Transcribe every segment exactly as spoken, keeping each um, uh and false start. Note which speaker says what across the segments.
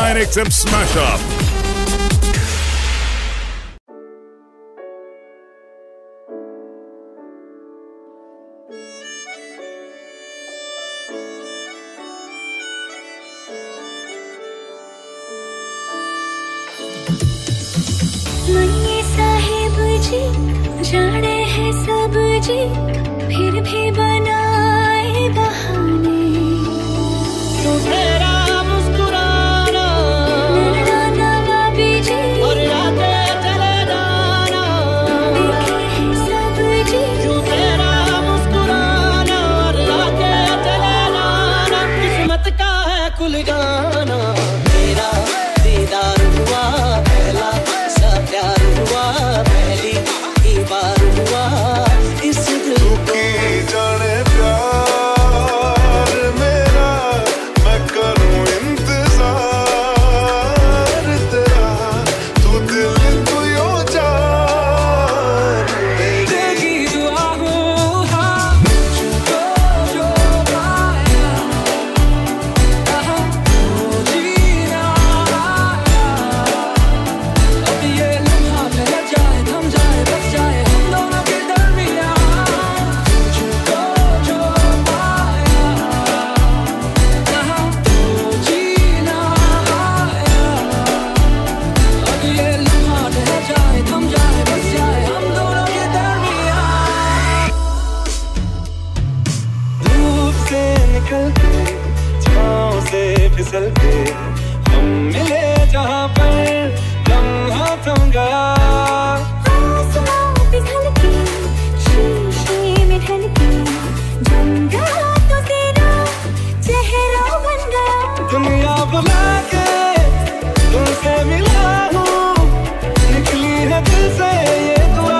Speaker 1: nine X M Smash Up.
Speaker 2: मन्ने साहिब जी जाने हैं सब जी, फिर भी बनाए बहाने।
Speaker 3: क्यों तेरा मुस्कुराना
Speaker 2: नैना नवाबी जी
Speaker 3: और रातें चले जाना,
Speaker 2: देखे हैं सब जी।
Speaker 3: क्यों तेरा मुस्कुराना और रातें चले जाना, किस्मत का है खुल जाना। मेरा दीदार हुआ पहला सा प्यार हुआ, पहली ही बार हुआ इस दिल को।
Speaker 4: जाने प्यार मेरा, मैं करूं इंतजार तेरा, तू दिल तू यो जान मेरी।
Speaker 3: तेरी दुआ हो हाँ मुझको जो पाया, कहा तो जीना आया। अब ये लम्हा रह जाए, थम जाए, बस जाए हम दोनों के दरमियाँ। मुझको जो पाया, कहा तो जीना आया। अब ये लम्हा रह जाए, थम जाए, बस जाए हम दोनों के दरमियाँ। धूप से निकल के, छाँव से फिसल के, हम मिले जहाँ पर लम्हा थम गया।
Speaker 2: आसमां पिघल के, शीशे में ढल के, जम गया तो तेरा चेहरा बन गया।
Speaker 3: दुनिया बुला के तुमसे मिला हूँ, निकली है दिल से ये दुआ।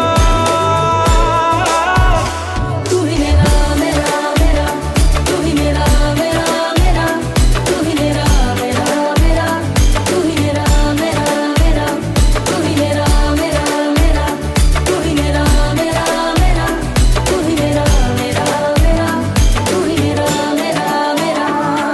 Speaker 3: तू ही मेरा मेरा मेरा, तू ही मेरा मेरा मेरा, तू ही मेरा मेरा मेरा, तू ही मेरा मेरा मेरा, तू ही मेरा मेरा मेरा, तू ही मेरा मेरा मेरा, तू ही मेरा मेरा मेरा, तू ही मेरा मेरा मेरा।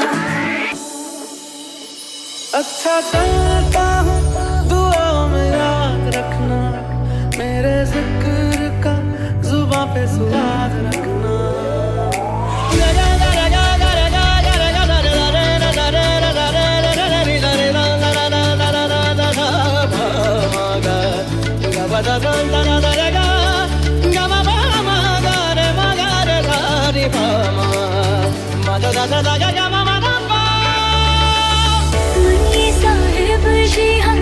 Speaker 3: अच्छा करता हूँ दुआओं में याद रखना, मेरे जिक्र का जुबां पे स्वाद रखना।
Speaker 2: मन्ने साहिब जी हाँ